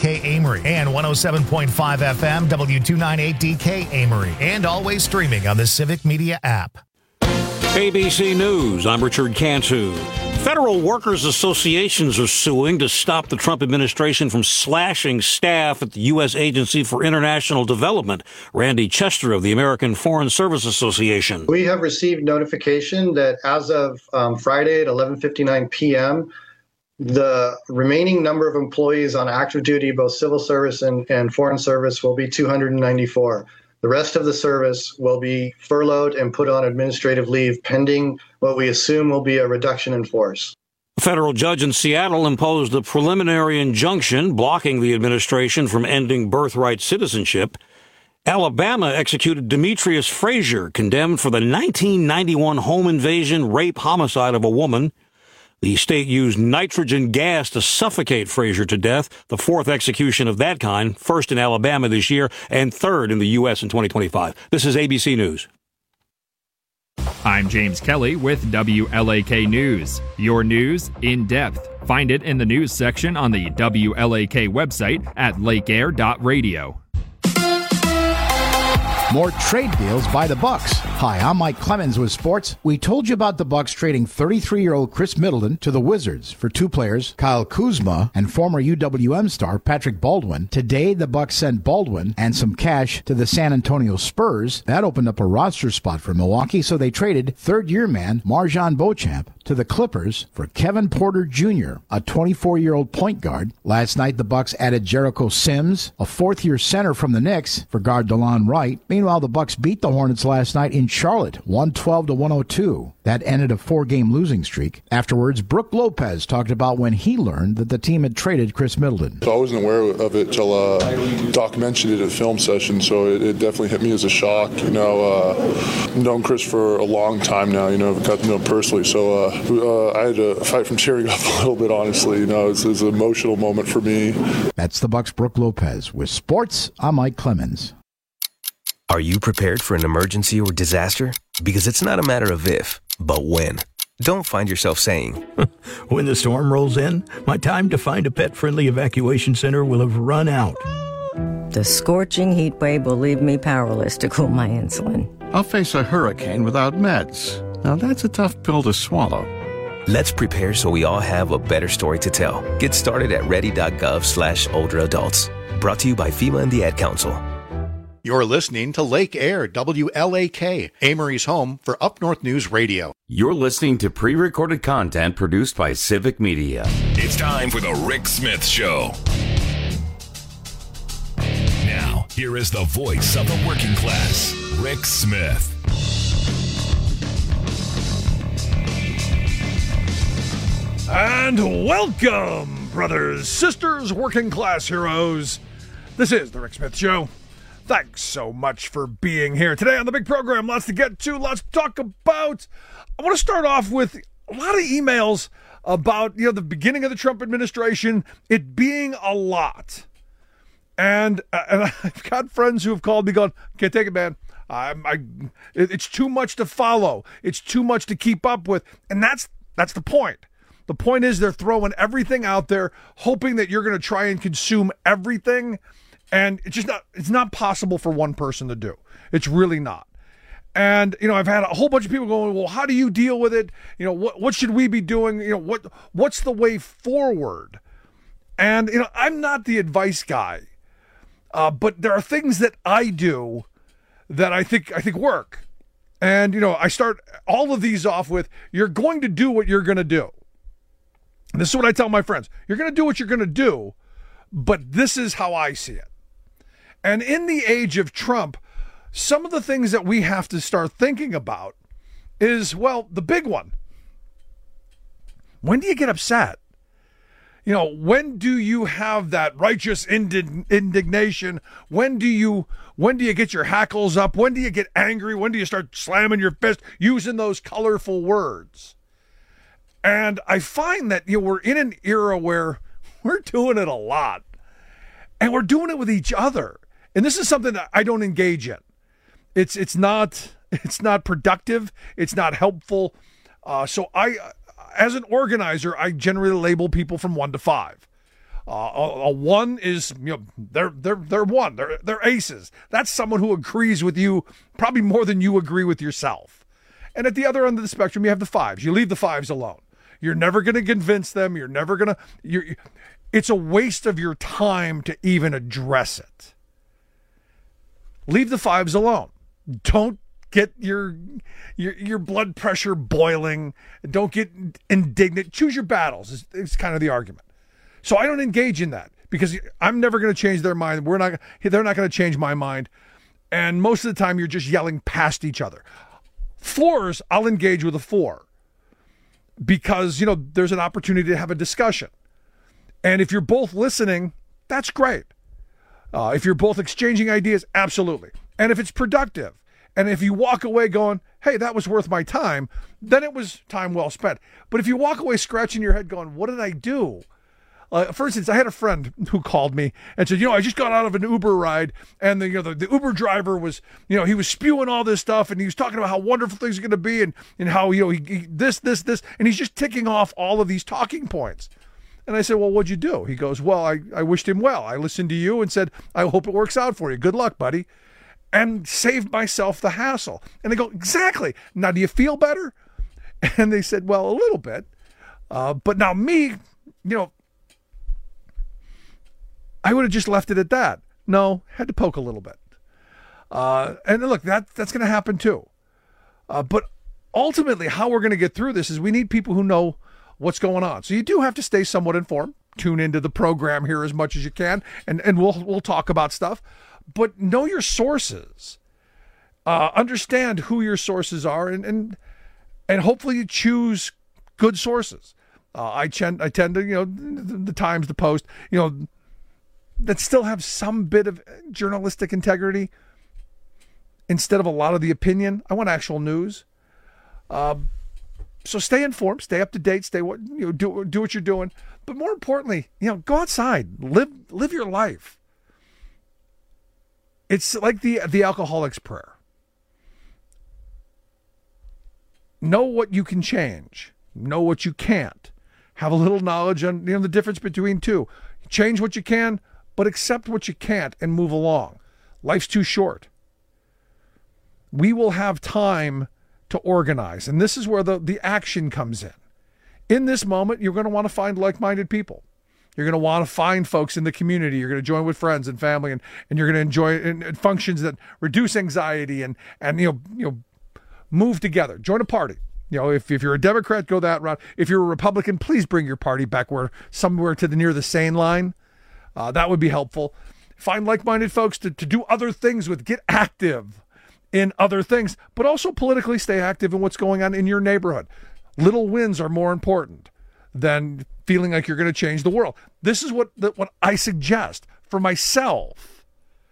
WLAK Amory and 107.5 FM W298DK Amory, and always streaming on the Civic Media app. ABC News, I'm Richard Cantu. Federal workers' associations are suing to stop the Trump administration from slashing staff at the U.S. Agency for International Development. Randy Chester of the American Foreign Service Association. We have received notification that as of Friday at 11:59 p.m., the remaining number of employees on active duty, both civil service and foreign service, will be 294. The rest of the service will be furloughed and put on administrative leave pending what we assume will be a reduction in force. A federal judge in Seattle imposed a preliminary injunction blocking the administration from ending birthright citizenship. Alabama executed Demetrius Frazier, condemned for the 1991 home invasion, rape, homicide of a woman. The state used nitrogen gas to suffocate Frazier to death, the fourth execution of that kind, first in Alabama this year and third in the U.S. in 2025. This is ABC News. I'm James Kelly with WLAK News. Your news in depth. Find it in the news section on the WLAK website at lakeair.radio. More trade deals by the Bucks. Hi, I'm Mike Clemens with sports. We told you about the Bucks trading 33-year-old Chris Middleton to the Wizards for two players, Kyle Kuzma and former UWM star Patrick Baldwin. Today, the Bucks sent Baldwin and some cash to the San Antonio Spurs. That opened up a roster spot for Milwaukee, so they traded third-year man MarJon Beauchamp to the Clippers for Kevin Porter Jr., a 24-year-old point guard. Last night, the Bucks added Jericho Sims, a fourth-year center from the Knicks, for guard DeLon Wright. Meanwhile, the Bucks beat the Hornets last night in Charlotte, 112-102. That ended a four-game losing streak. Afterwards, Brook Lopez talked about when he learned that the team had traded Chris Middleton. So I wasn't aware of it till Doc mentioned it at a film session, so it definitely hit me as a shock. I've known Chris for a long time now, I've got to know him personally, so I had to fight from tearing up a little bit, honestly. It's an emotional moment for me. That's the Bucks' Brook Lopez. With sports, I'm Mike Clemens. Are you prepared for an emergency or disaster? Because it's not a matter of if, but when. Don't find yourself saying, when the storm rolls in, my time to find a pet-friendly evacuation center will have run out. The scorching heat wave will leave me powerless to cool my insulin. I'll face a hurricane without meds. Now that's a tough pill to swallow. Let's prepare so we all have a better story to tell. Get started at ready.gov/older adults. Brought to you by FEMA and the Ad Council. You're listening to Lake Air, WLAK, Amory's home for Up North News Radio. You're listening to pre-recorded content produced by Civic Media. It's time for the Rick Smith Show. Now, here is the voice of the working class, Rick Smith. And welcome, brothers, sisters, working class heroes. This is the Rick Smith Show. Thanks so much for being here today on the big program. Lots to get to, lots to talk about. I want to start off with a lot of emails about, the beginning of the Trump administration, it being a lot. And I've got friends who have called me going, can't take it, man. It's too much to follow. It's too much to keep up with. And that's the point. The point is they're throwing everything out there, hoping that you're going to try and consume everything. And it's not possible for one person to do. It's really not. And, I've had a whole bunch of people going, well, how do you deal with it? What should we be doing? What's the way forward? And, I'm not the advice guy. But there are things that I do that I think work. And, I start all of these off with, you're going to do what you're going to do. And this is what I tell my friends. You're going to do what you're going to do, but this is how I see it. And in the age of Trump, some of the things that we have to start thinking about is, well, the big one. When do you get upset? When do you have that righteous indignation? When do you get your hackles up? When do you get angry? When do you start slamming your fist, using those colorful words? And I find that we're in an era where we're doing it a lot. And we're doing it with each other. And this is something that I don't engage in. It's not productive. It's not helpful. So I, as an organizer, I generally label people from 1 to 5. A one is, they're one. They're aces. That's someone who agrees with you probably more than you agree with yourself. And at the other end of the spectrum, you have the fives. You leave the fives alone. You're never going to convince them. You're never going to. It's a waste of your time to even address it. Leave the fives alone. Don't get your blood pressure boiling. Don't get indignant. Choose your battles. It's kind of the argument. So I don't engage in that because I'm never going to change their mind. They're not going to change my mind. And most of the time, you're just yelling past each other. Fours, I'll engage with a four because, there's an opportunity to have a discussion. And if you're both listening, that's great. If you're both exchanging ideas, absolutely. And if it's productive, and if you walk away going, hey, that was worth my time, then it was time well spent. But if you walk away scratching your head going, what did I do? For instance, I had a friend who called me and said, I just got out of an Uber ride, and the Uber driver was, he was spewing all this stuff, and he was talking about how wonderful things are going to be, and how, he this, and he's just ticking off all of these talking points. And I said, well, what'd you do? He goes, well, I wished him well. I listened to you and said, I hope it works out for you. Good luck, buddy. And saved myself the hassle. And they go, exactly. Now, do you feel better? And they said, well, a little bit. But now me, I would have just left it at that. No, had to poke a little bit. And look, that's going to happen too. But ultimately, how we're going to get through this is we need people who know what's going on. So you do have to stay somewhat informed. Tune into the program here as much as you can, and we'll talk about stuff. But know your sources. Understand who your sources are, and hopefully you choose good sources. I tend to, the Times, the Post, that still have some bit of journalistic integrity instead of a lot of the opinion. I want actual news. So stay informed, stay up to date, do what you're doing. But more importantly, go outside, live your life. It's like the alcoholic's prayer. Know what you can change. Know what you can't. Have a little knowledge on the difference between two. Change what you can, but accept what you can't and move along. Life's too short. We will have time to organize, and this is where the action comes in. In this moment, you're going to want to find like-minded people. You're going to want to find folks in the community. You're going to join with friends and family, and you're going to enjoy in functions that reduce anxiety and move together. Join a party. If you're a Democrat, go that route. If you're a Republican, please bring your party back somewhere to near the sane line. That would be helpful. Find like-minded folks to do other things with. Get active in other things, but also politically stay active in what's going on in your neighborhood. Little wins are more important than feeling like you're going to change the world. This is what I suggest for myself.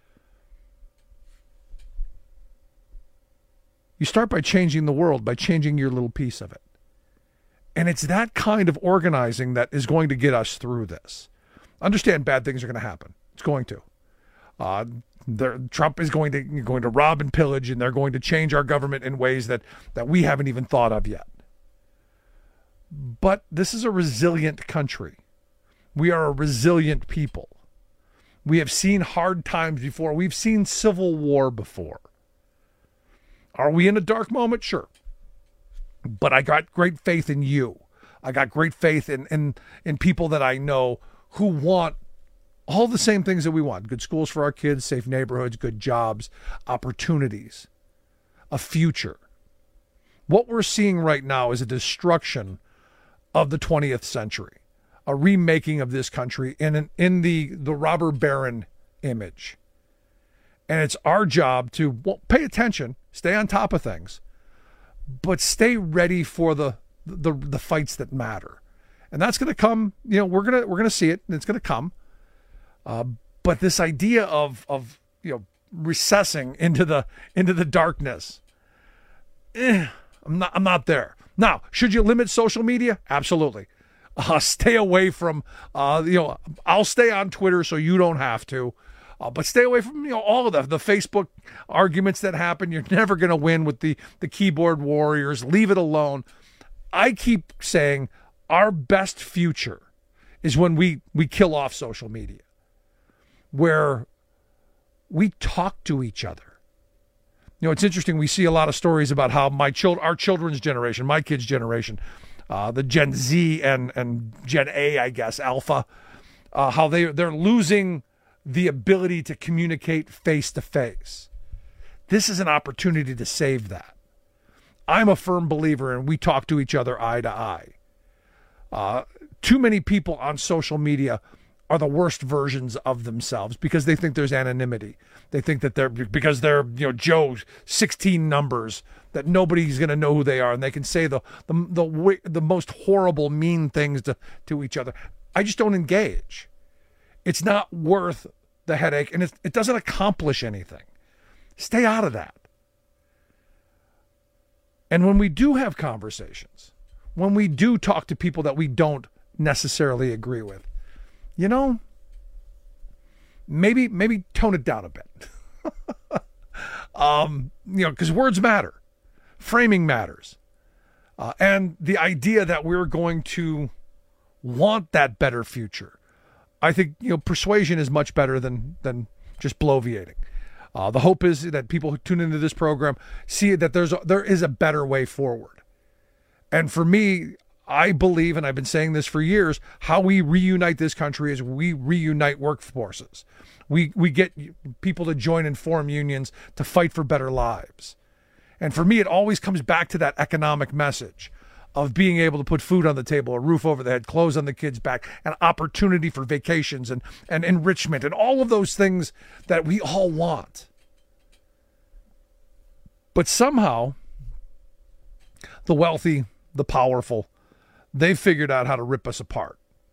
You start by changing the world, by changing your little piece of it. And it's that kind of organizing that is going to get us through this. Understand bad things are going to happen. It's going to. Trump is going to rob and pillage, and they're going to change our government in ways that we haven't even thought of yet. But this is a resilient country. We are a resilient people. We have seen hard times before. We've seen civil war before. Are we in a dark moment? Sure. But I got great faith in you. I got great faith in people that I know who want all the same things that we want. Good schools for our kids, safe neighborhoods, good jobs, opportunities, a future. What we're seeing right now is a destruction of the 20th century, a remaking of this country in the robber baron image. And it's our job to pay attention, stay on top of things, but stay ready for the fights that matter. And that's going to come, we're going to see it, and it's going to come. But this idea of recessing into the darkness, I'm not there. Now, should you limit social media? Absolutely. Stay away from, I'll stay on Twitter so you don't have to. But stay away from all of the Facebook arguments that happen. You're never going to win with the keyboard warriors. Leave it alone. I keep saying our best future is when we kill off social media, where we talk to each other. It's interesting. We see a lot of stories about how our children's generation, my kids' generation, the Gen Z and Gen A, I guess, Alpha, how they're losing the ability to communicate face to face. This is an opportunity to save that. I'm a firm believer in we talk to each other eye to eye. Too many people on social media are the worst versions of themselves because they think there's anonymity. They think that because they're Joe 16 numbers, that nobody's going to know who they are, and they can say the most horrible, mean things to each other. I just don't engage. It's not worth the headache, and it doesn't accomplish anything. Stay out of that. And when we do have conversations, when we do talk to people that we don't necessarily agree with, maybe tone it down a bit. Because words matter. Framing matters. And the idea that we're going to want that better future. I think, persuasion is much better than just bloviating. The hope is that people who tune into this program see that there is a better way forward. And for me, I believe, and I've been saying this for years, how we reunite this country is we reunite workforces. We get people to join and form unions to fight for better lives. And for me, it always comes back to that economic message of being able to put food on the table, a roof over the head, clothes on the kids' back, an opportunity for vacations and enrichment and all of those things that we all want. But somehow, the wealthy, the powerful, they've figured out how to rip us apart.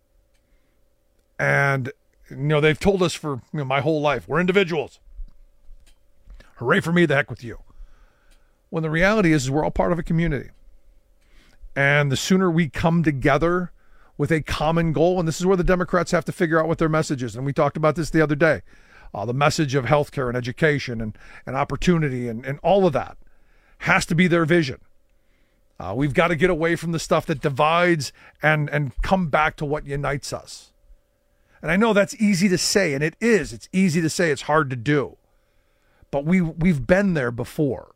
And, they've told us for my whole life, we're individuals. Hooray for me, the heck with you. When the reality is we're all part of a community. And the sooner we come together with a common goal, and this is where the Democrats have to figure out what their message is. And we talked about this the other day. The message of healthcare and education and opportunity and all of that has to be their vision. We've got to get away from the stuff that divides and come back to what unites us. And I know that's easy to say, and it is. It's easy to say. It's hard to do. But we've been there before.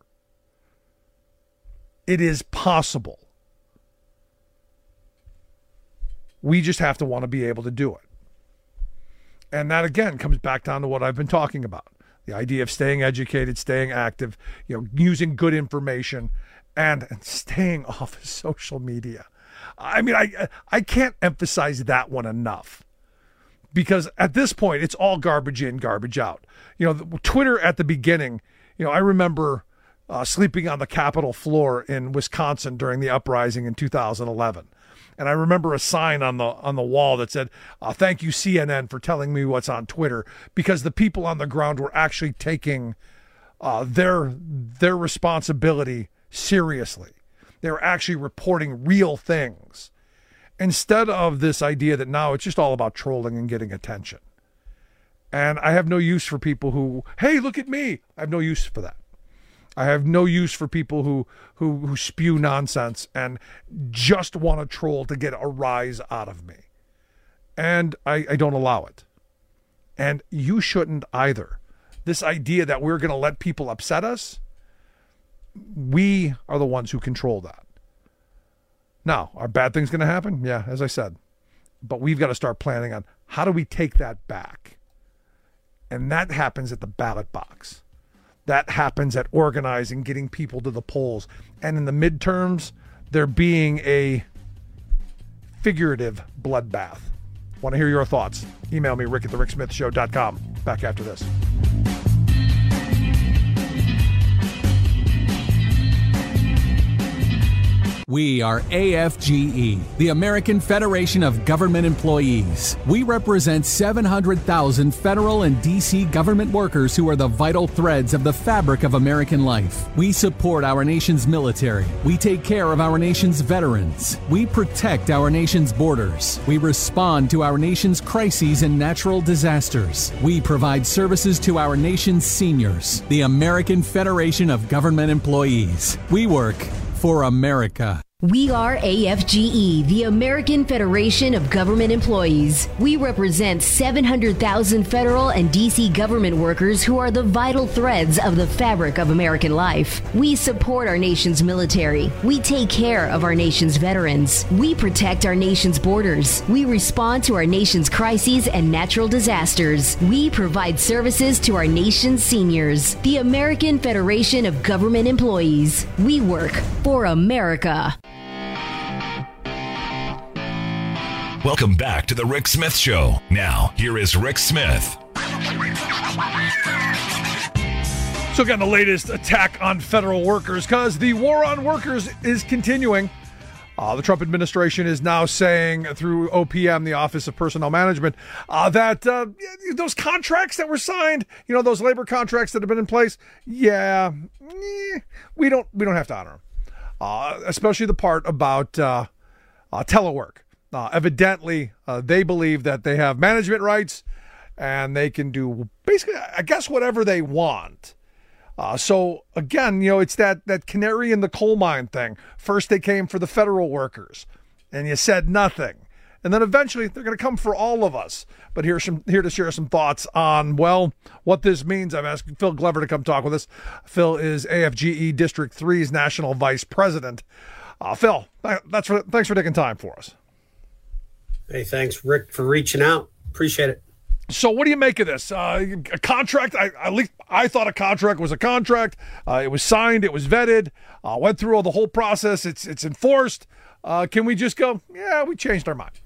It is possible. We just have to want to be able to do it. And that, again, comes back down to what I've been talking about. The idea of staying educated, staying active, using good information, and staying off of social media. I mean, I can't emphasize that one enough. Because at this point, it's all garbage in, garbage out. Twitter at the beginning, I remember sleeping on the Capitol floor in Wisconsin during the uprising in 2011. And I remember a sign on the wall that said, thank you, CNN, for telling me what's on Twitter, because the people on the ground were actually taking their responsibility seriously. They were actually reporting real things instead of this idea that now it's just all about trolling and getting attention. And I have no use for people who, hey, look at me. I have no use for that. I have no use for people who spew nonsense and just want to troll to get a rise out of me. And I don't allow it. And you shouldn't either. This idea that we're going to let people upset us, we are the ones who control that. Now, are bad things going to happen? Yeah, as I said. But we've got to start planning on how do we take that back? And that happens at the ballot box. That happens at organizing, getting people to the polls. And in the midterms, there being a figurative bloodbath. Want to hear your thoughts? Email me, rick@thericksmithshow.com. Back after this. We are AFGE, the American Federation of Government Employees. We represent 700,000 federal and D.C. government workers who are the vital threads of the fabric of American life. We support our nation's military. We take care of our nation's veterans. We protect our nation's borders. We respond to our nation's crises and natural disasters. We provide services to our nation's seniors. The American Federation of Government Employees. We work for America. We are AFGE, the American Federation of Government Employees. We represent 700,000 federal and D.C. government workers who are the vital threads of the fabric of American life. We support our nation's military. We take care of our nation's veterans. We protect our nation's borders. We respond to our nation's crises and natural disasters. We provide services to our nation's seniors. The American Federation of Government Employees. We work for America. Welcome back to the Rick Smith Show. Now, here is Rick Smith. So again, the latest attack on federal workers, because the war on workers is continuing. The Trump administration is now saying through OPM, the Office of Personnel Management, that those contracts that were signed, those labor contracts that have been in place, we don't have to honor them. Especially the part about telework. Evidently, they believe that they have management rights and they can do basically, I guess, whatever they want. So again, it's that canary in the coal mine thing. First they came for the federal workers and you said nothing. And then eventually they're going to come for all of us. But here to share some thoughts on, what this means. I'm asking Phil Glover to come talk with us. Phil is AFGE District 3's National Vice President. Phil, thanks for taking time for us. Hey, thanks, Rick, for reaching out. Appreciate it. So what do you make of this? A contract, at least I thought a contract was a contract. It was signed. It was vetted. Went through the whole process. It's enforced. Can we just go, we changed our mind?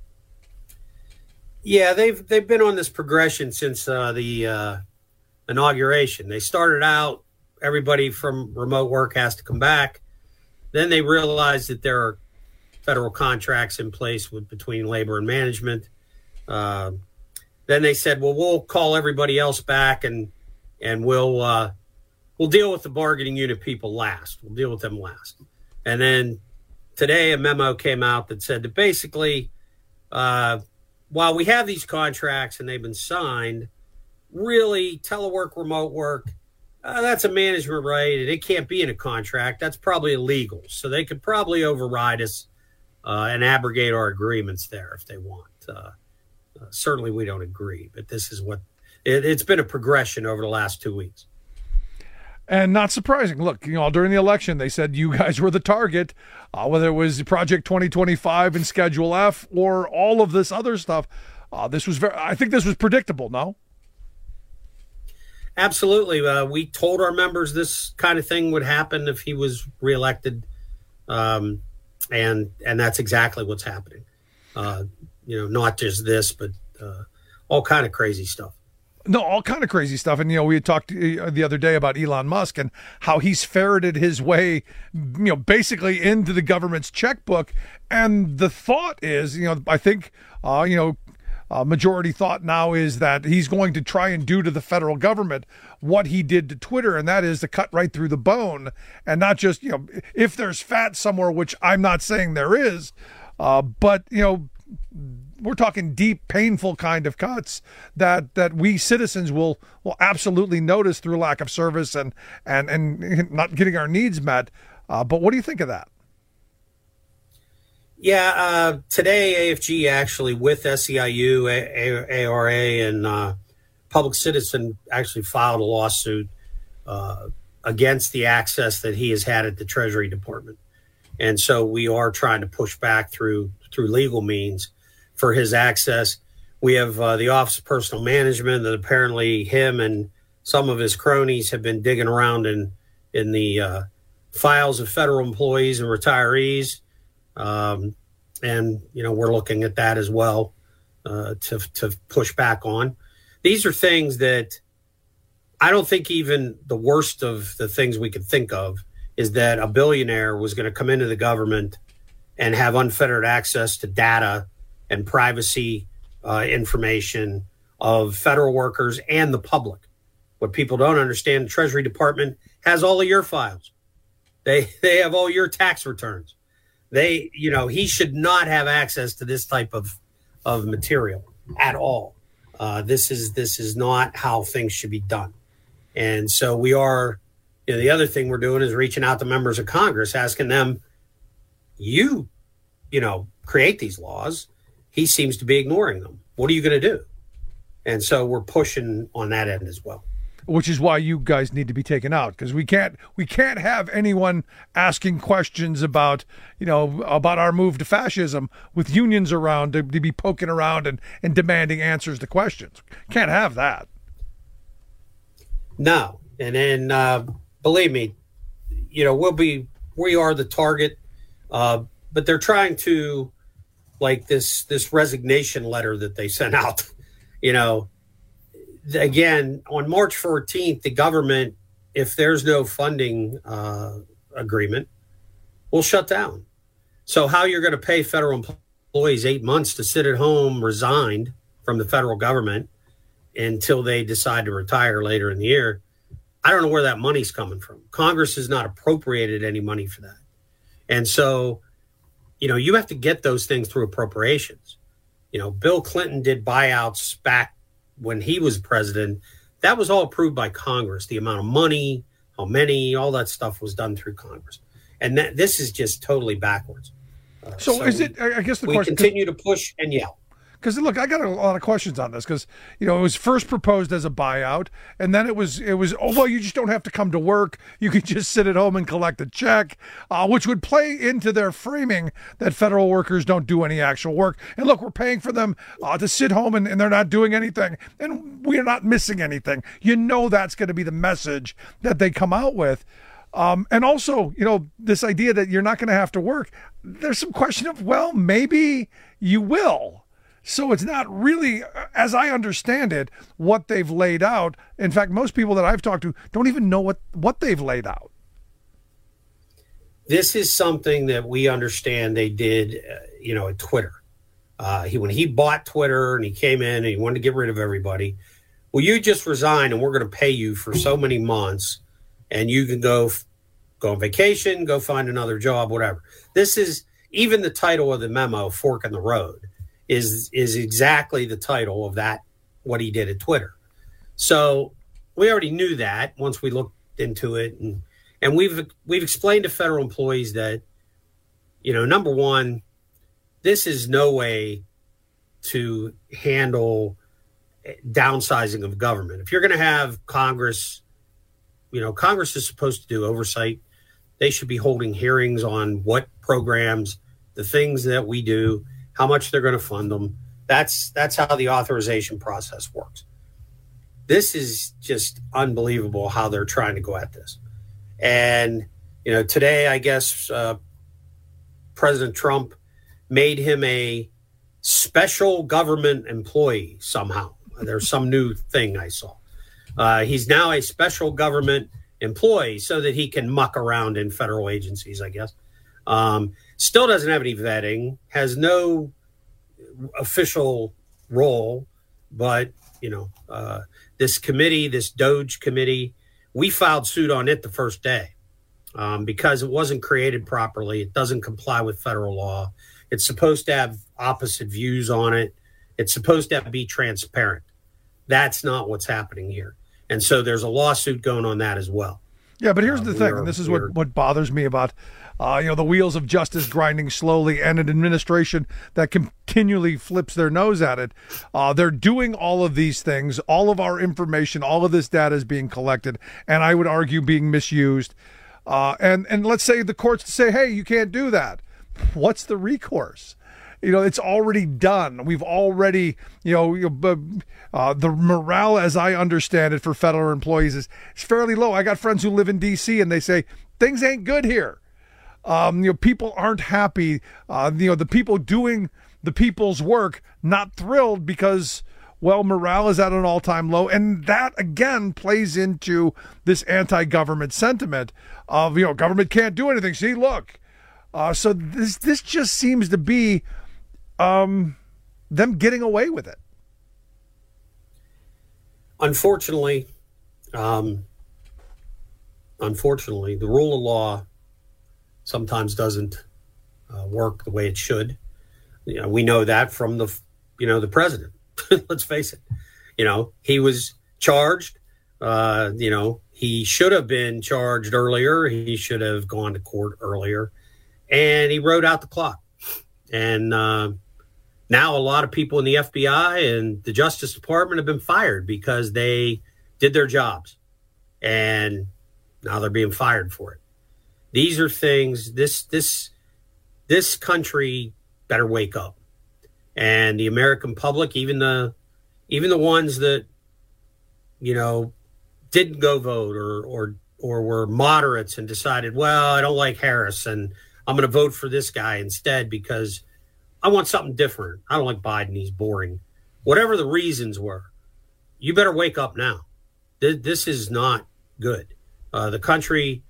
Yeah, they've been on this progression since the inauguration. They started out, everybody from remote work has to come back. Then they realized that there are federal contracts in place between labor and management. Then they said, well, we'll call everybody else back and we'll deal with the bargaining unit people last. We'll deal with them last. And then today a memo came out that said that basically, while we have these contracts and they've been signed, really telework, remote work, that's a management right and it can't be in a contract. That's probably illegal. So they could probably override us and abrogate our agreements there if they want. Certainly we don't agree, but this is what it's been a progression over the last 2 weeks. And not surprising. Look, during the election, they said you guys were the target, whether it was Project 2025 and Schedule F or all of this other stuff. I think this was predictable, no? Absolutely. We told our members this kind of thing would happen if he was reelected. And that's exactly what's happening. Not just this, but all kind of crazy stuff. No, all kind of crazy stuff. And, we had talked the other day about Elon Musk and how he's ferreted his way, basically into the government's checkbook. And the thought is, I think, majority thought now is that he's going to try and do to the federal government what he did to Twitter, and that is to cut right through the bone and not just, if there's fat somewhere, which I'm not saying there is, but, we're talking deep, painful kind of cuts that we citizens will absolutely notice through lack of service and not getting our needs met. But what do you think of that? Yeah, today AFG actually with SEIU, ARA, and Public Citizen actually filed a lawsuit against the access that he has had at the Treasury Department. And so we are trying to push back through legal means for his access. We have the Office of Personnel Management that apparently him and some of his cronies have been digging around in the files of federal employees and retirees. And, we're looking at that as well to push back on. These are things that I don't think even the worst of the things we could think of is that a billionaire was going to come into the government and have unfettered access to data and privacy information of federal workers and the public. What people don't understand, the Treasury Department has all of your files. They have all your tax returns. He should not have access to this type of material at all. This is not how things should be done. And so we are, the other thing we're doing is reaching out to members of Congress, asking them, you create these laws. He seems to be ignoring them. What are you going to do? And so we're pushing on that end as well. Which is why you guys need to be taken out, because we can't have anyone asking questions about our move to fascism with unions around to be poking around and demanding answers to questions. Can't have that. No, and then believe me, we are the target, but they're trying to, like this resignation letter that they sent out, Again, on March 14th, the government, if there's no funding agreement, will shut down. So how you're going to pay federal employees 8 months to sit at home resigned from the federal government until they decide to retire later in the year, I don't know where that money's coming from. Congress has not appropriated any money for that. And so, you have to get those things through appropriations. Bill Clinton did buyouts back when he was president. That was all approved by Congress. The amount of money, how many, all that stuff was done through Congress. And this is just totally backwards. So is it, I guess the we question... We continue to push and yell. Because, look, I got a lot of questions on this because, it was first proposed as a buyout, and then it was, you just don't have to come to work. You can just sit at home and collect a check, which would play into their framing that federal workers don't do any actual work. And, look, we're paying for them to sit home and they're not doing anything, and we're not missing anything. That's going to be the message that they come out with. And also, this idea that you're not going to have to work, there's some question of, well, maybe you will. So it's not really, as I understand it, what they've laid out. In fact, most people that I've talked to don't even know what they've laid out. This is something that we understand they did, at Twitter. When he bought Twitter and he came in and he wanted to get rid of everybody, well, you just resign and we're going to pay you for so many months and you can go on vacation, go find another job, whatever. This is even the title of the memo, Fork in the Road, is exactly the title of that, what he did at Twitter. So we already knew that once we looked into it. And we've explained to federal employees that, number one, this is no way to handle downsizing of government. If you're going to have Congress, Congress is supposed to do oversight. They should be holding hearings on what programs, the things that we do, how much they're going to fund them. That's how the authorization process works. This is just unbelievable how they're trying to go at this. And, today, I guess, President Trump made him a special government employee somehow. There's some new thing I saw. He's now a special government employee so that he can muck around in federal agencies, I guess. Still doesn't have any vetting, has no official role, but, this committee, this DOJ committee, we filed suit on it the first day because it wasn't created properly. It doesn't comply with federal law. It's supposed to have opposite views on it. It's supposed to be transparent. That's not what's happening here. And so there's a lawsuit going on that as well. Yeah, but here's the thing, and this is what bothers me about, the wheels of justice grinding slowly and an administration that continually flips their nose at it. They're doing all of these things. All of our information, all of this data is being collected, and I would argue being misused. And let's say the courts say, hey, you can't do that. What's the recourse? It's already done. We've already, the morale, as I understand it, for federal employees is fairly low. I got friends who live in D.C. and they say things ain't good here. People aren't happy. The people doing the people's work not thrilled because, well, morale is at an all-time low, and that again plays into this anti-government sentiment of government can't do anything. See, look. So this just seems to be them getting away with it. Unfortunately, the rule of law sometimes doesn't work the way it should. We know that from the president. Let's face it. He was charged. He should have been charged earlier. He should have gone to court earlier. and he wrote out the clock. And now a lot of people in the FBI and the Justice Department have been fired because they did their jobs. And now they're being fired for it. These are things, this country better wake up. And the American public, even the ones that, didn't go vote or were moderates and decided, well, I don't like Harris and I'm going to vote for this guy instead because I want something different. I don't like Biden. He's boring. Whatever the reasons were, you better wake up now. This is not good. The country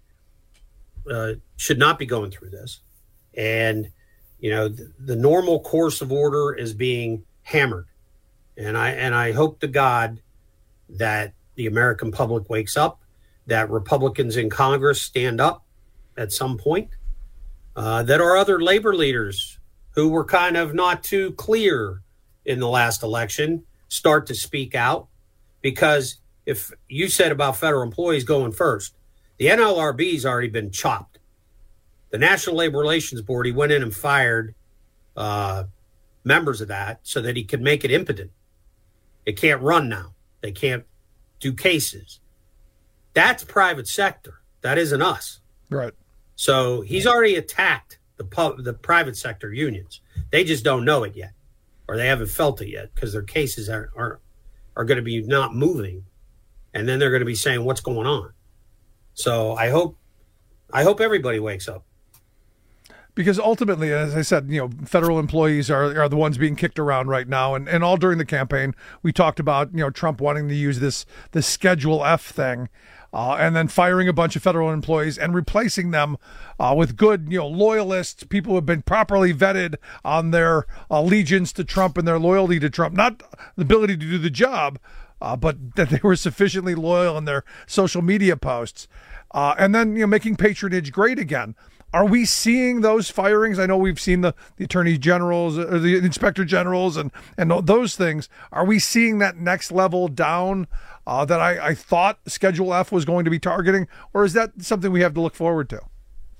should not be going through this. And, the normal course of order is being hammered. And I hope to God that the American public wakes up, that Republicans in Congress stand up at some point, that our other labor leaders who were kind of not too clear in the last election start to speak out. Because if you said about federal employees going first, the NLRB's already been chopped. The National Labor Relations Board, he went in and fired members of that so that he could make it impotent. It can't run now. They can't do cases. That's private sector. That isn't us. Right. So he's already attacked the private sector unions. They just don't know it yet, or they haven't felt it yet because their cases are going to be not moving, and then they're going to be saying what's going on. So I hope everybody wakes up. Because ultimately, as I said, federal employees are the ones being kicked around right now. And all during the campaign, we talked about, Trump wanting to use this Schedule F thing and then firing a bunch of federal employees and replacing them with good, loyalists, people who have been properly vetted on their allegiance to Trump and their loyalty to Trump, not the ability to do the job, but that they were sufficiently loyal in their social media posts. And then, making patronage great again. Are we seeing those firings? I know we've seen the attorney generals, or the inspector generals, and those things. Are we seeing that next level down that I thought Schedule F was going to be targeting? Or is that something we have to look forward to?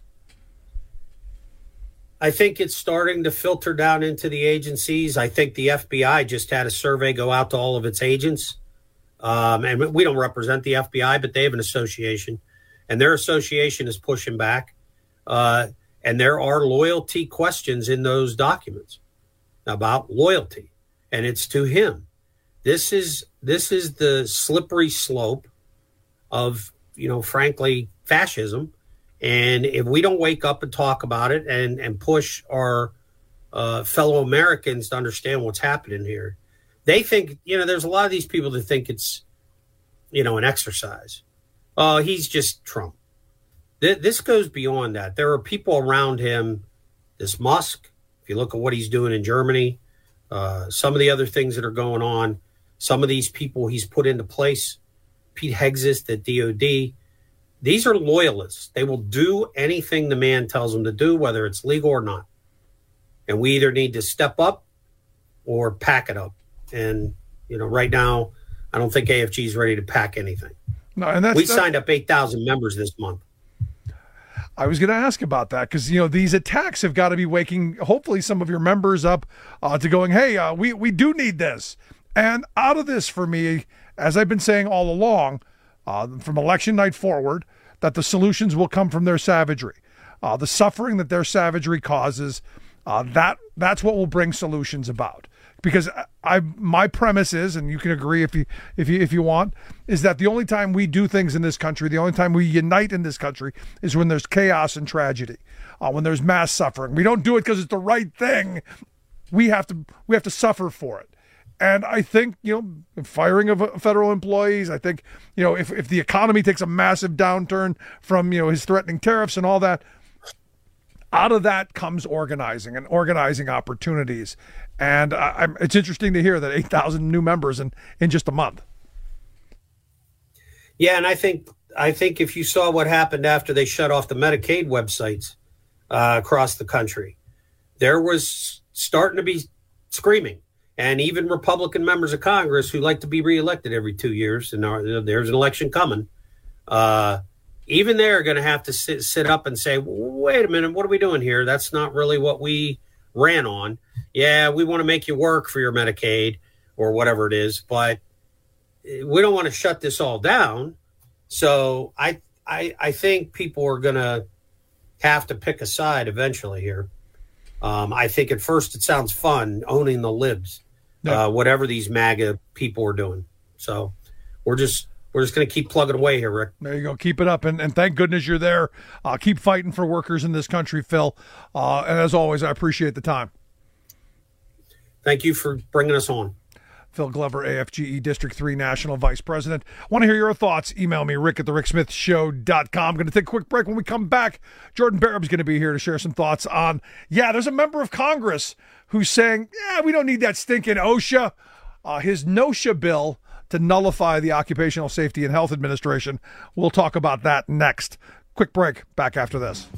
I think it's starting to filter down into the agencies. I think the FBI just had a survey go out to all of its agents. And we don't represent the FBI, but they have an association. And their association is pushing back. And there are loyalty questions in those documents about loyalty, and it's to him. This is the slippery slope of, frankly, fascism. And if we don't wake up and talk about it and push our fellow Americans to understand what's happening here, they think, there's a lot of these people that think it's, an exercise. Oh, he's just Trump. This goes beyond that. There are people around him, this Musk, if you look at what he's doing in Germany, some of the other things that are going on, some of these people he's put into place, Pete Hegseth at DOD, these are loyalists. They will do anything the man tells them to do, whether it's legal or not. And we either need to step up or pack it up. And, right now, I don't think AFG is ready to pack anything. No, and we signed up 8,000 members this month. I was going to ask about that because, these attacks have got to be waking, hopefully, some of your members up to going, hey, we do need this. And out of this, for me, as I've been saying all along, from election night forward, that the solutions will come from their savagery. The suffering that their savagery causes, that's what will bring solutions about. Because my premise is, and you can agree if you want, is that the only time we do things in this country, the only time we unite in this country, is when there's chaos and tragedy, when there's mass suffering. We don't do it because it's the right thing. We have to suffer for it. And I think, firing of federal employees, I think, if the economy takes a massive downturn from, his threatening tariffs and all that, out of that comes organizing and organizing opportunities. And it's interesting to hear that 8,000 new members in just a month. Yeah, and I think if you saw what happened after they shut off the Medicaid websites across the country, there was starting to be screaming. And even Republican members of Congress who like to be reelected every 2 years, and there's an election coming, even they're going to have to sit up and say, wait a minute, what are we doing here? That's not really what we ran on. Yeah, we want to make you work for your Medicaid or whatever it is, but we don't want to shut this all down. So I think people are going to have to pick a side eventually here. I think at first it sounds fun owning the libs, whatever these MAGA people are doing. So we're just going to keep plugging away here, Rick. There you go. Keep it up. And thank goodness you're there. Keep fighting for workers in this country, Phil. And as always, I appreciate the time. Thank you for bringing us on. Phil Glover, AFGE District 3 National Vice President. Want to hear your thoughts? Email me, rick@thericksmithshow.com. I'm going to take a quick break. When we come back, Jordan Barab's going to be here to share some thoughts on, there's a member of Congress who's saying, we don't need that stinking OSHA. His NOSHA bill to nullify the Occupational Safety and Health Administration. We'll talk about that next. Quick break. Back after this.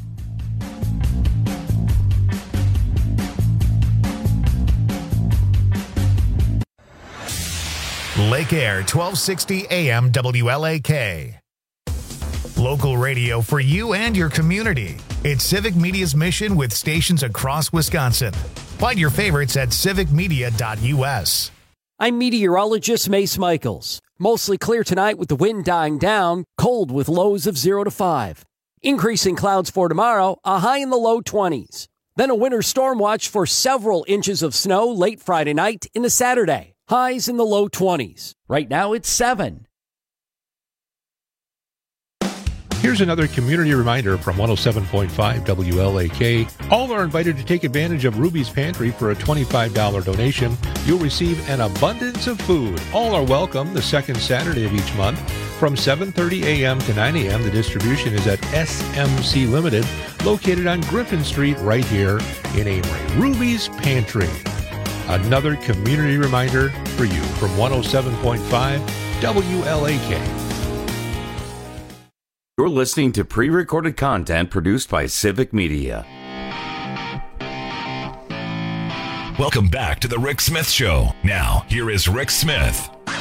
Lake Air, 1260 AM WLAK. Local radio for you and your community. It's Civic Media's mission with stations across Wisconsin. Find your favorites at civicmedia.us. I'm meteorologist Mace Michaels. Mostly clear tonight with the wind dying down, cold with lows of 0 to 5. Increasing clouds for tomorrow, a high in the low 20s. Then a winter storm watch for several inches of snow late Friday night into Saturday. Highs in the low 20s. Right now it's 7. Here's another community reminder from 107.5 WLAK. All are invited to take advantage of Ruby's Pantry for a $25 donation. You'll receive an abundance of food. All are welcome the second Saturday of each month. From 7:30 a.m. to 9 a.m., the distribution is at SMC Limited, located on Griffin Street right here in Amory. Ruby's Pantry. Another community reminder for you from 107.5 WLAK. You're listening to pre-recorded content produced by Civic Media. Welcome back to the Rick Smith Show. Now, here is Rick Smith.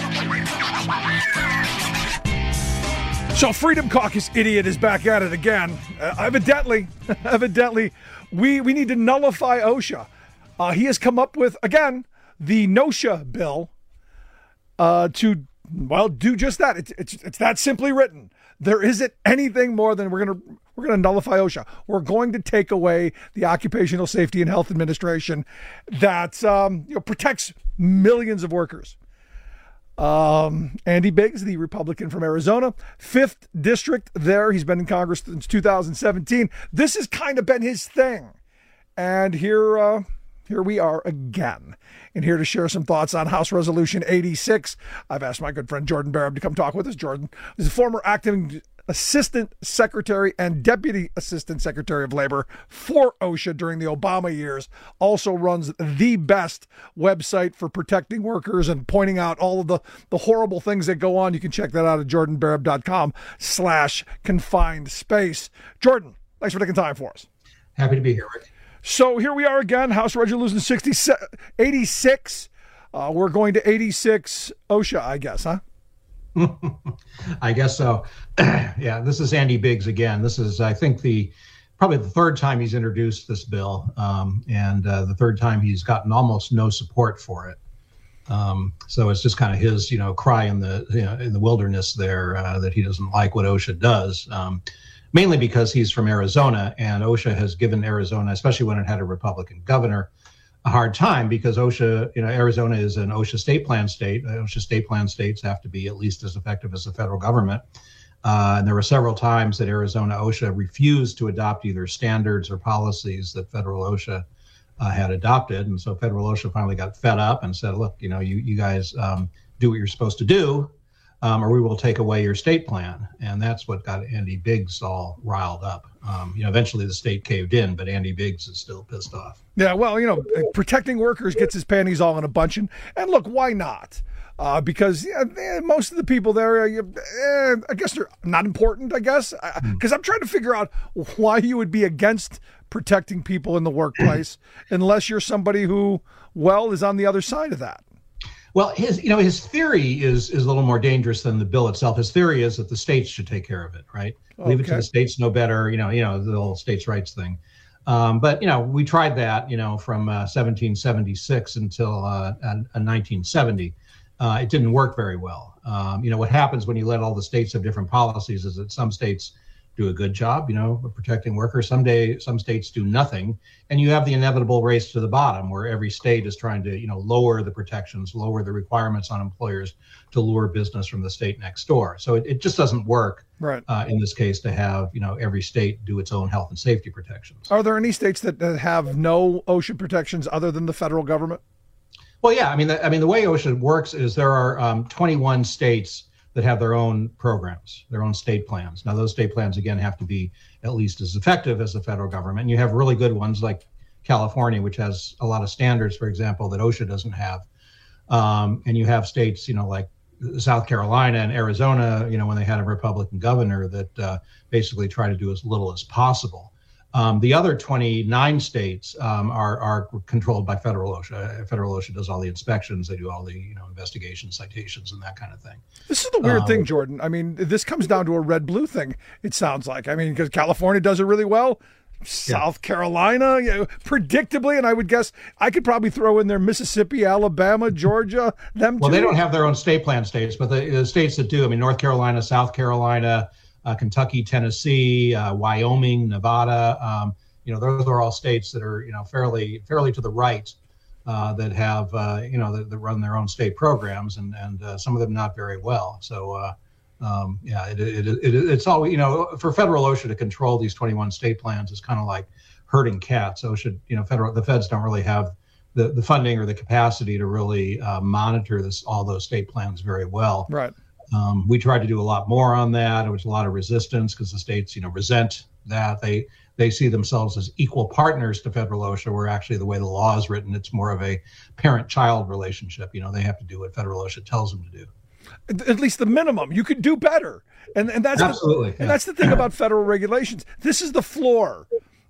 So Freedom Caucus idiot is back at it again. Evidently, we need to nullify OSHA. He has come up with, again, the NOSHA bill to, do just that. It's that simply written. There isn't anything more than we're gonna nullify OSHA. We're going to take away the Occupational Safety and Health Administration that protects millions of workers. Andy Biggs, the Republican from Arizona, 5th District there. He's been in Congress since 2017. This has kind of been his thing. And here we are again. And here to share some thoughts on House Resolution 86, I've asked my good friend Jordan Barab to come talk with us. Jordan is a former acting Assistant Secretary and Deputy Assistant Secretary of Labor for OSHA during the Obama years. Also runs the best website for protecting workers and pointing out all of the horrible things that go on. You can check that out at jordanbarab.com/confined space. Jordan, thanks for taking time for us. Happy to be here, Rick. So here we are again, House Resolution 86. We're going to 86 OSHA, I guess, huh? I guess so. Yeah, this is Andy Biggs again. This is, I think, probably the third time he's introduced this bill, and the third time he's gotten almost no support for it. So it's just kind of his, cry in the wilderness there that he doesn't like what OSHA does. Mainly because he's from Arizona, and OSHA has given Arizona, especially when it had a Republican governor, a hard time because OSHA, Arizona is an OSHA state plan state. OSHA state plan states have to be at least as effective as the federal government. And there were several times that Arizona OSHA refused to adopt either standards or policies that federal OSHA had adopted. And so federal OSHA finally got fed up and said, look, you guys do what you're supposed to do. Or we will take away your state plan. And that's what got Andy Biggs all riled up. Eventually the state caved in, but Andy Biggs is still pissed off. Yeah, well, protecting workers gets his panties all in a bunch. And look, why not? Because most of the people there, I guess they're not important, I guess. Because I'm trying to figure out why you would be against protecting people in the workplace unless you're somebody who, is on the other side of that. Well, his theory is a little more dangerous than the bill itself. His theory is that the states should take care of it, right? Okay. Leave it to the states, know better. The whole states' rights thing. But we tried that, from 1776 until 1970. It didn't work very well. What happens when you let all the states have different policies is that some states do a good job, of protecting workers. Some states do nothing, and you have the inevitable race to the bottom where every state is trying to, lower the protections, lower the requirements on employers to lure business from the state next door. So it just doesn't work, right? In this case, to have, every state do its own health and safety protections. Are there any states that have no OSHA protections other than the federal government? Well, yeah. The way OSHA works is there are 21 states that have their own programs, their own state plans. Now, those state plans, again, have to be at least as effective as the federal government. And you have really good ones like California, which has a lot of standards, for example, that OSHA doesn't have. And you have states, like South Carolina and Arizona, when they had a Republican governor that basically try to do as little as possible. The other 29 states are controlled by federal OSHA. Federal OSHA does all the inspections. They do all the investigations, citations, and that kind of thing. This is the weird thing, Jordan. This comes down to a red-blue thing, it sounds like. Because California does it really well. South Carolina, predictably, and I would guess I could probably throw in there Mississippi, Alabama, Georgia, them too. Well, they don't have their own state plan states, but the states that do, North Carolina, South Carolina, Kentucky, Tennessee, Wyoming, Nevada, those are all states that are, fairly to the right, that have, that run their own state programs, and some of them not very well. So, it's all, for federal OSHA to control these 21 state plans is kind of like herding cats. OSHA, the feds don't really have the funding or the capacity to really monitor all those state plans very well. Right. We tried to do a lot more on that. There was a lot of resistance because the states, resent that. They see themselves as equal partners to federal OSHA, where actually the way the law is written, it's more of a parent-child relationship. They have to do what federal OSHA tells them to do. At least the minimum. You could do better. And that's absolutely. And that's the thing about federal regulations. This is the floor.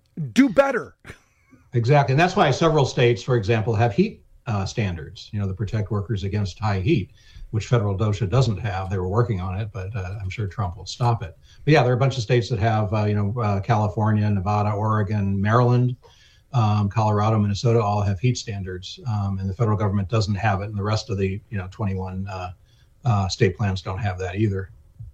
Do better. Exactly. And that's why several states, for example, have heat standards, to protect workers against high heat, which federal OSHA doesn't have. They were working on it, but I'm sure Trump will stop it. But yeah, there are a bunch of states that have, California, Nevada, Oregon, Maryland, Colorado, Minnesota all have heat standards, and the federal government doesn't have it, and the rest of the 21 state plans don't have that either.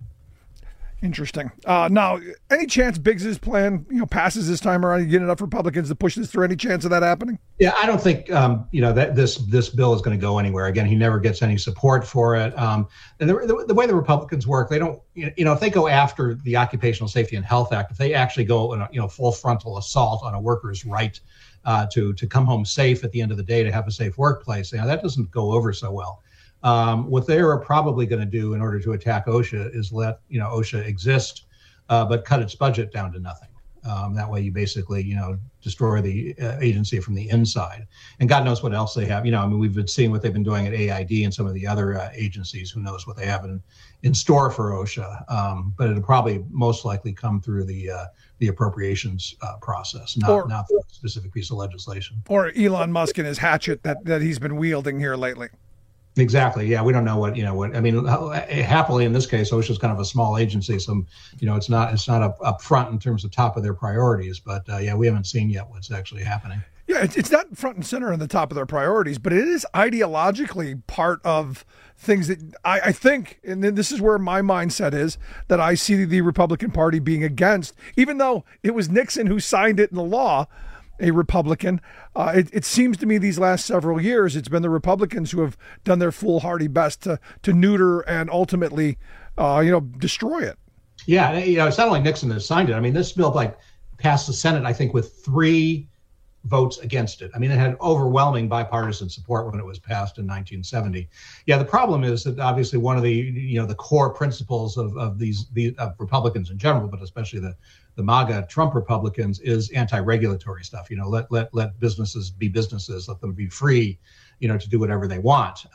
Interesting. Now, any chance Biggs's plan, passes this time around? You get enough Republicans to push this through? Any chance of that happening? Yeah, I don't think that this bill is going to go anywhere. Again, he never gets any support for it. And the way the Republicans work, they don't. If they go after the Occupational Safety and Health Act, if they actually go in a full frontal assault on a worker's right to come home safe at the end of the day, to have a safe workplace, that doesn't go over so well. What they are probably going to do in order to attack OSHA is let OSHA exist, but cut its budget down to nothing. That way, you basically destroy the agency from the inside. And God knows what else they have. We've been seeing what they've been doing at AID and some of the other agencies. Who knows what they have in store for OSHA? But it'll probably most likely come through the appropriations process, not through a specific piece of legislation. Or Elon Musk and his hatchet that he's been wielding here lately. Exactly. Yeah, we don't know what happily in this case, OSHA is kind of a small agency, so it's not up front in terms of top of their priorities. But we haven't seen yet what's actually happening. Yeah, it's not front and center in the top of their priorities, but it is ideologically part of things that I think, and this is where my mindset is, that I see the Republican Party being against, even though it was Nixon who signed it in the law. A Republican. It seems to me these last several years, it's been the Republicans who have done their foolhardy best to neuter and ultimately, destroy it. Yeah, it's not only Nixon that signed it. This bill passed the Senate, I think, with 3 votes against it. It had overwhelming bipartisan support when it was passed in 1970. Yeah, the problem is that obviously one of the the core principles of these Republicans in general, but especially the MAGA Trump Republicans, is anti-regulatory stuff. Let businesses be businesses, let them be free, to do whatever they want.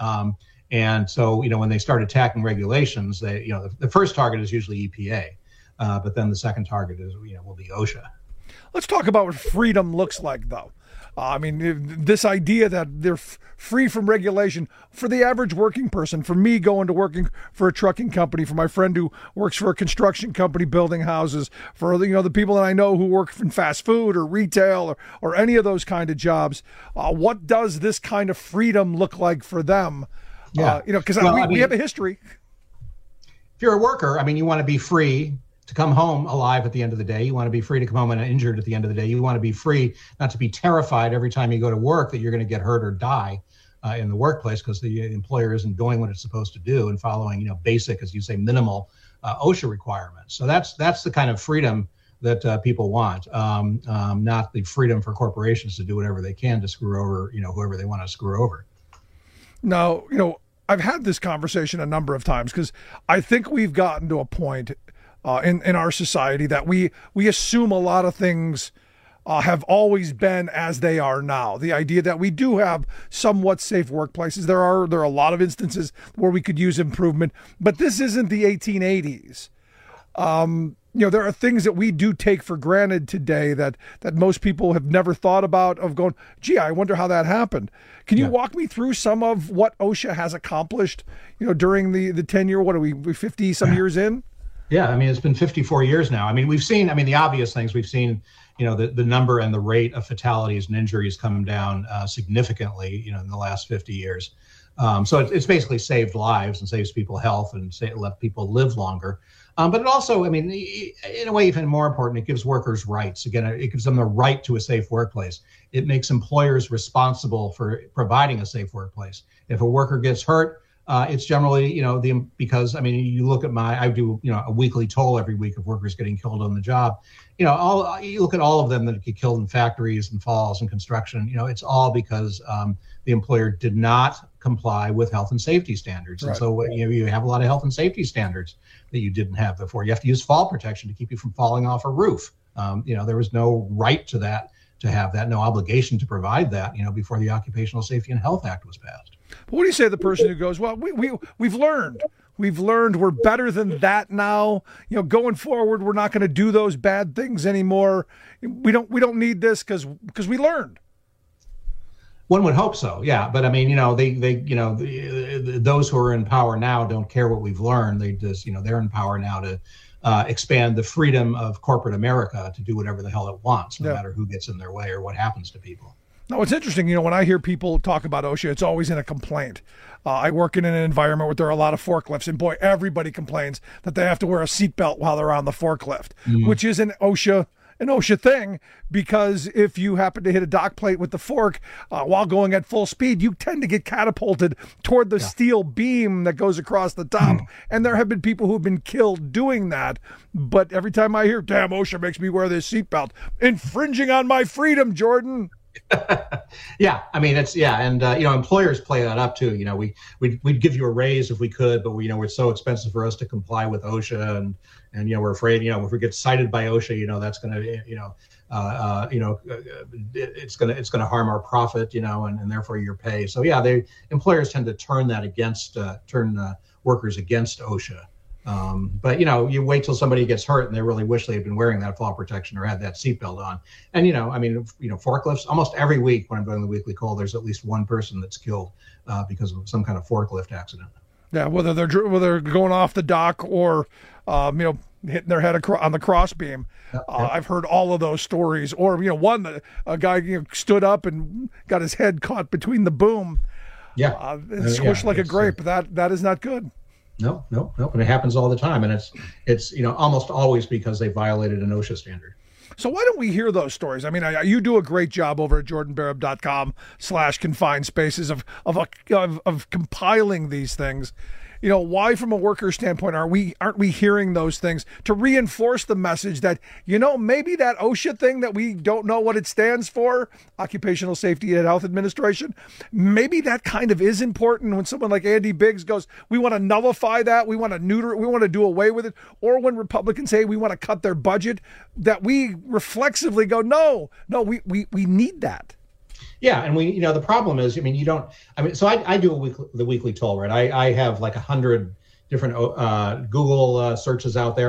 And so, when they start attacking regulations, they, the first target is usually EPA, but then the second target is, will be OSHA. Let's talk about what freedom looks like, though. I mean, this idea that they're free from regulation for the average working person, for me going to working for a trucking company, for my friend who works for a construction company building houses, for the people that I know who work in fast food or retail or any of those kind of jobs. What does this kind of freedom look like for them? Yeah, because we have a history. If you're a worker, I mean, you want to be free to come home alive at the end of the day. You want to be free to come home uninjured at the end of the day. You want to be free not to be terrified every time you go to work that you're going to get hurt or die in the workplace because the employer isn't doing what it's supposed to do and following, basic, as you say, minimal OSHA requirements. So that's the kind of freedom that people want, not the freedom for corporations to do whatever they can to screw over, whoever they want to screw over. Now, I've had this conversation a number of times because I think we've gotten to a point in our society that we assume a lot of things have always been as they are now. The idea that we do have somewhat safe workplaces. There are a lot of instances where we could use improvement, but this isn't the 1880s. There are things that we do take for granted today that most people have never thought about, of going, gee, I wonder how that happened. Can you walk me through some of what OSHA has accomplished, during the tenure? What are we 50 some years in? Yeah, I mean, it's been 54 years now. I mean, we've seen, the obvious things. We've seen, the number and the rate of fatalities and injuries come down significantly, in the last 50 years. So it's basically saved lives and saves people health and let people live longer. But it also, in a way, even more important, it gives workers rights. Again, it gives them the right to a safe workplace. It makes employers responsible for providing a safe workplace. If a worker gets hurt, it's generally, because you look at I do, a weekly toll every week of workers getting killed on the job. You look at all of them that get killed in factories and falls and construction. It's all because the employer did not comply with health and safety standards. Right. And so you have a lot of health and safety standards that you didn't have before. You have to use fall protection to keep you from falling off a roof. There was no right to that, to have that, no obligation to provide that, before the Occupational Safety and Health Act was passed. But what do you say to the person who goes, well, we've learned. We've learned we're better than that now. Going forward, we're not going to do those bad things anymore. We don't need this because we learned. One would hope so, yeah. But those who are in power now don't care what we've learned. They just, they're in power now to expand the freedom of corporate America to do whatever the hell it wants, no matter who gets in their way or what happens to people. Now, it's interesting, when I hear people talk about OSHA, it's always in a complaint. I work in an environment where there are a lot of forklifts, and boy, everybody complains that they have to wear a seatbelt while they're on the forklift, which is an OSHA thing, because if you happen to hit a dock plate with the fork while going at full speed, you tend to get catapulted toward the steel beam that goes across the top. And there have been people who have been killed doing that. But every time I hear, damn, OSHA makes me wear this seatbelt, infringing on my freedom, Jordan. Yeah, and employers play that up too. We'd give you a raise if we could, but it's so expensive for us to comply with OSHA, and we're afraid, if we get cited by OSHA, that's going to, it's going to harm our profit, and therefore your pay. So yeah, employers tend to turn that against workers against OSHA. But you wait till somebody gets hurt and they really wish they had been wearing that fall protection or had that seatbelt on. And forklifts, almost every week when I'm doing the weekly call, there's at least one person that's killed because of some kind of forklift accident. Yeah, whether they're going off the dock or hitting their head on the cross beam. I've heard all of those stories. Or a guy stood up and got his head caught between the boom. Yeah, squished like a grape. That is not good. No, and it happens all the time, and it's almost always because they violated an OSHA standard. So why don't we hear those stories? You do a great job over at jordanbarab.com/confined spaces of compiling these things. Why, from a worker standpoint, aren't we hearing those things to reinforce the message that, maybe that OSHA thing that we don't know what it stands for, Occupational Safety and Health Administration, maybe that kind of is important when someone like Andy Biggs goes, we want to nullify that, we want to neuter it, we want to do away with it, or when Republicans say we want to cut their budget, that we reflexively go, no, we need that. Yeah, and the problem is, so I do the weekly toll, right? I have like 100 different Google searches out there.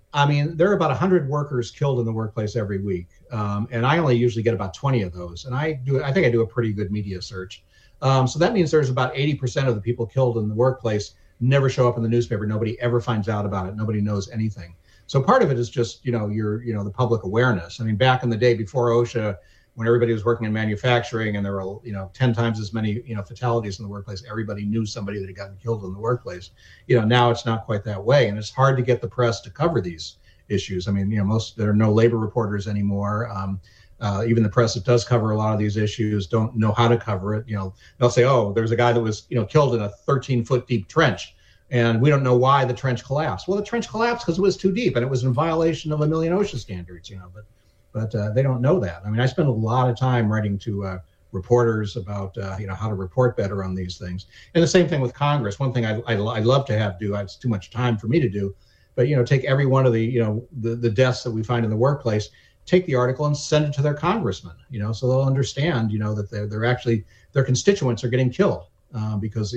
I mean, there are about 100 workers killed in the workplace every week, and I only usually get about 20 of those. And I think I do a pretty good media search. So that means there's about 80% of the people killed in the workplace never show up in the newspaper. Nobody ever finds out about it. Nobody knows anything. So part of it is just, the public awareness. I mean, back in the day before OSHA, when everybody was working in manufacturing and there were, 10 times as many, fatalities in the workplace, everybody knew somebody that had gotten killed in the workplace. Now it's not quite that way. And it's hard to get the press to cover these issues. I mean, there are no labor reporters anymore. Even the press that does cover a lot of these issues don't know how to cover it. They'll say, oh, there's a guy that was, killed in a 13-foot deep trench, and we don't know why the trench collapsed. Well, the trench collapsed because it was too deep and it was in violation of a million OSHA standards, but they don't know that. I mean, I spend a lot of time writing to reporters about, how to report better on these things. And the same thing with Congress. One thing I love to do, it's too much time for me to do, but, take every one of the deaths that we find in the workplace, take the article and send it to their congressman, so they'll understand, that they're actually, their constituents are getting killed because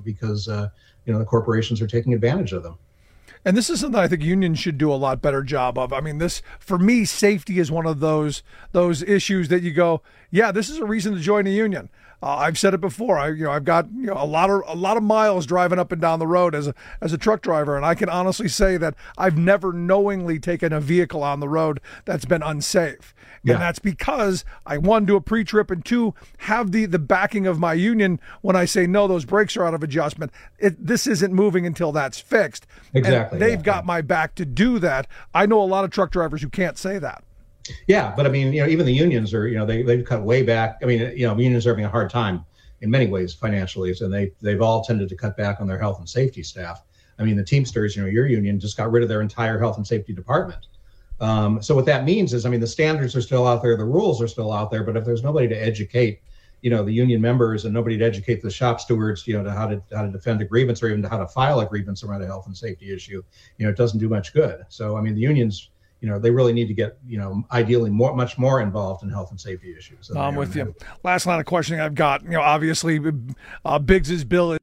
the corporations are taking advantage of them. And this is something I think unions should do a lot better job of. I mean, this, for me, safety is one of those issues that you go, yeah, this is a reason to join a union. I've said it before. I've got a lot of miles driving up and down the road as a truck driver, and I can honestly say that I've never knowingly taken a vehicle on the road that's been unsafe. Yeah. And that's because I, one, do a pre-trip, and two, have the backing of my union when I say, no, those brakes are out of adjustment. This isn't moving until that's fixed. Exactly. And they've got my back to do that. I know a lot of truck drivers who can't say that. Yeah, but I mean, even the unions are, they've cut way back. I mean, unions are having a hard time in many ways financially, and they've all tended to cut back on their health and safety staff. I mean, the Teamsters, your union just got rid of their entire health and safety department. So what that means is, I mean, the standards are still out there, the rules are still out there, but if there's nobody to educate, the union members and nobody to educate the shop stewards, to how to defend a grievance or even to how to file a grievance around a health and safety issue, it doesn't do much good. So, I mean, the unions, they really need to get, ideally much more involved in health and safety issues. I'm with you. Last line of questioning I've got, obviously Biggs's bill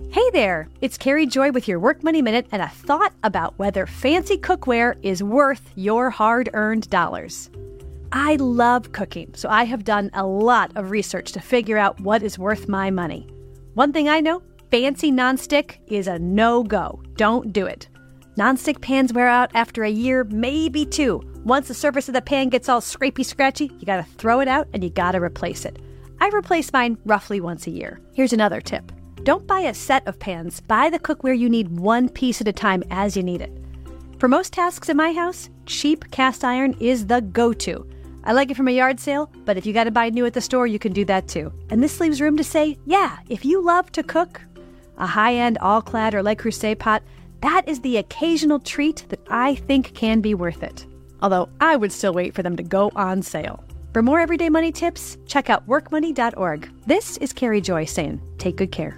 Hey there, it's Carrie Joy with your Work Money Minute and a thought about whether fancy cookware is worth your hard-earned dollars. I love cooking, so I have done a lot of research to figure out what is worth my money. One thing I know, fancy nonstick is a no-go. Don't do it. Nonstick pans wear out after a year, maybe 2. Once the surface of the pan gets all scrapey-scratchy, you gotta throw it out and you gotta replace it. I replace mine roughly once a year. Here's another tip. Don't buy a set of pans. Buy the cookware you need one piece at a time as you need it. For most tasks in my house, cheap cast iron is the go-to. I like it from a yard sale, but if you got to buy new at the store, you can do that too. And this leaves room to say, yeah, if you love to cook, a high-end all-clad or Le Creuset pot, that is the occasional treat that I think can be worth it. Although I would still wait for them to go on sale. For more everyday money tips, check out workmoney.org. This is Carrie Joy saying, take good care.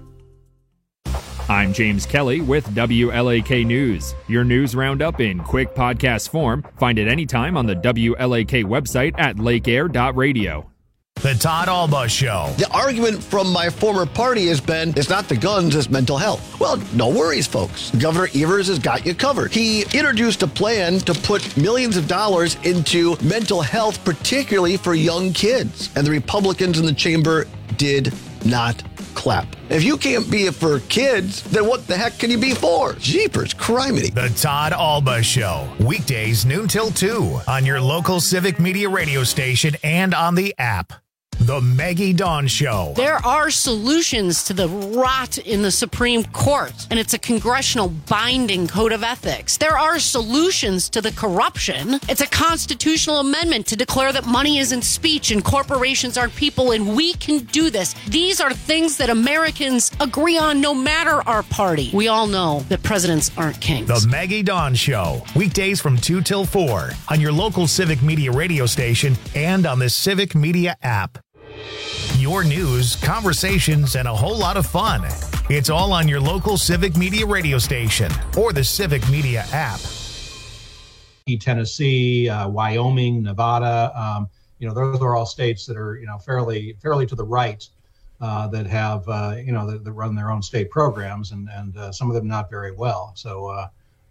I'm James Kelly with WLAK News. Your news roundup in quick podcast form. Find it anytime on the WLAK website at lakeair.radio. The Todd Alba Show. The argument from my former party has been, it's not the guns, it's mental health. Well, no worries, folks. Governor Evers has got you covered. He introduced a plan to put millions of dollars into mental health, particularly for young kids. And the Republicans in the chamber did not clap. If you can't be it for kids, then what the heck can you be for? Jeepers, criminy. The Todd Alba Show. Weekdays noon till 2 on your local Civic Media radio station and on the app. The Maggie Dawn Show. There are solutions to the rot in the Supreme Court, and it's a congressional binding code of ethics. There are solutions to the corruption. It's a constitutional amendment to declare that money isn't speech and corporations aren't people, and we can do this. These are things that Americans agree on no matter our party. We all know that presidents aren't kings. The Maggie Dawn Show. Weekdays from 2 till 4 on your local Civic Media radio station and on the Civic Media app. Your news, conversations, and a whole lot of fun. It's all on your local Civic Media radio station or the Civic Media app. Tennessee, Wyoming, Nevada, those are all states that are, fairly to the right, that have, that run their own state programs, and some of them not very well. So,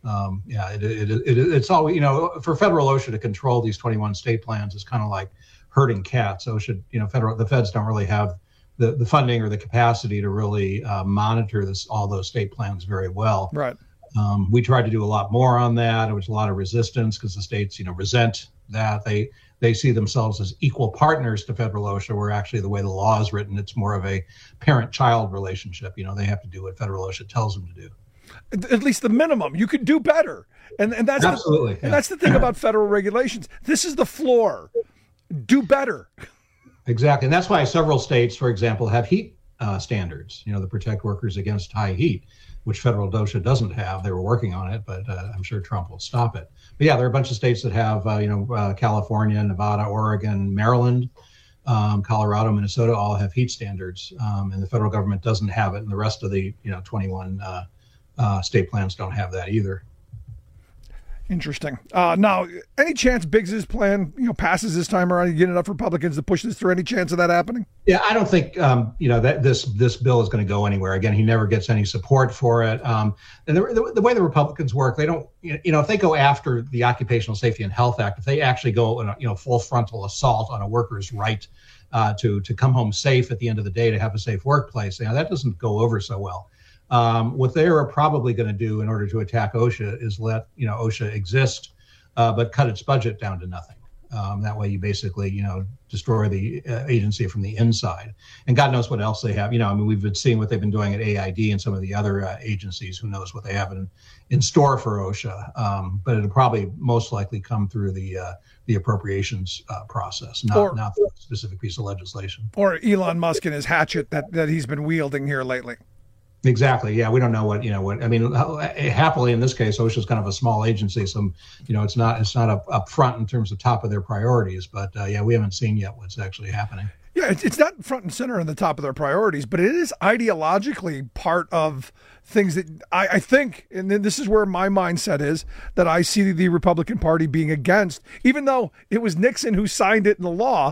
it's always, for federal OSHA to control these 21 state plans is kind of like herding cats. OSHA, the feds don't really have the funding or the capacity to really monitor all those state plans very well. Right. We tried to do a lot more on that. There was a lot of resistance because the states, resent that. They see themselves as equal partners to federal OSHA, where actually the way the law is written, it's more of a parent-child relationship. They have to do what federal OSHA tells them to do. At least the minimum. You could do better. And that's absolutely. And that's the thing about federal regulations. This is the floor. Do better. Exactly. And that's why several states, for example, have heat standards, to protect workers against high heat, which federal OSHA doesn't have. They were working on it, but I'm sure Trump will stop it. But yeah, there are a bunch of states that have, California, Nevada, Oregon, Maryland, Colorado, Minnesota all have heat standards, and the federal government doesn't have it. And the rest of the, 21 state plans don't have that either. Interesting. Now, any chance Biggs's plan, passes this time around? You get enough Republicans to push this through? Any chance of that happening? Yeah, I don't think that this bill is going to go anywhere. Again, he never gets any support for it. And the way the Republicans work, they don't. If they go after the Occupational Safety and Health Act, if they actually go in a full frontal assault on a worker's right to come home safe at the end of the day, to have a safe workplace, that doesn't go over so well. What they are probably going to do in order to attack OSHA is let OSHA exist, but cut its budget down to nothing. That way, you basically destroy the agency from the inside. And God knows what else they have. We've been seeing what they've been doing at AID and some of the other agencies. Who knows what they have in store for OSHA? But it'll probably most likely come through the appropriations process, not through a specific piece of legislation. Or Elon Musk and his hatchet that he's been wielding here lately. Exactly. Yeah, we don't know what happily in this case, OSHA is kind of a small agency, so it's not up front in terms of top of their priorities. But we haven't seen yet what's actually happening. Yeah, it's not front and center in the top of their priorities, but it is ideologically part of things that I think, and this is where my mindset is, that I see the Republican Party being against, even though it was Nixon who signed it in the law.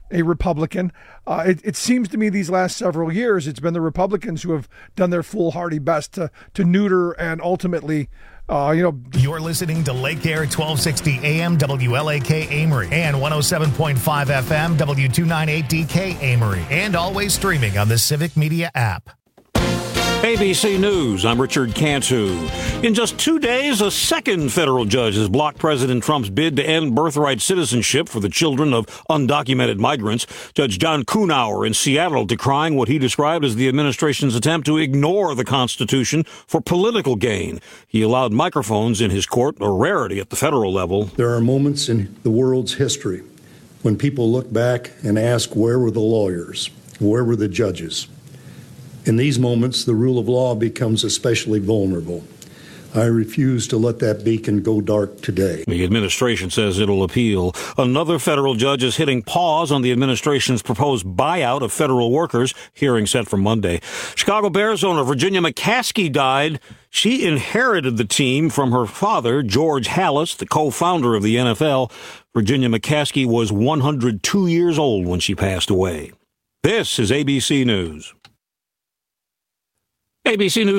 a Republican. It seems to me these last several years, it's been the Republicans who have done their foolhardy best to neuter and ultimately, You're listening to Lake Air 1260 AM WLAK Amory and 107.5 FM W298DK Amory, and always streaming on the Civic Media app. ABC News, I'm Richard Cantu. In just 2 days, a second federal judge has blocked President Trump's bid to end birthright citizenship for the children of undocumented migrants. Judge John Kuhnauer in Seattle decrying what he described as the administration's attempt to ignore the Constitution for political gain. He allowed microphones in his court, a rarity at the federal level. There are moments in the world's history when people look back and ask, where were the lawyers? Where were the judges? In these moments, the rule of law becomes especially vulnerable. I refuse to let that beacon go dark today. The administration says it'll appeal. Another federal judge is hitting pause on the administration's proposed buyout of federal workers, hearing set for Monday. Chicago Bears owner Virginia McCaskey died. She inherited the team from her father, George Halas, the co-founder of the NFL. Virginia McCaskey was 102 years old when she passed away. This is ABC News. ABC News.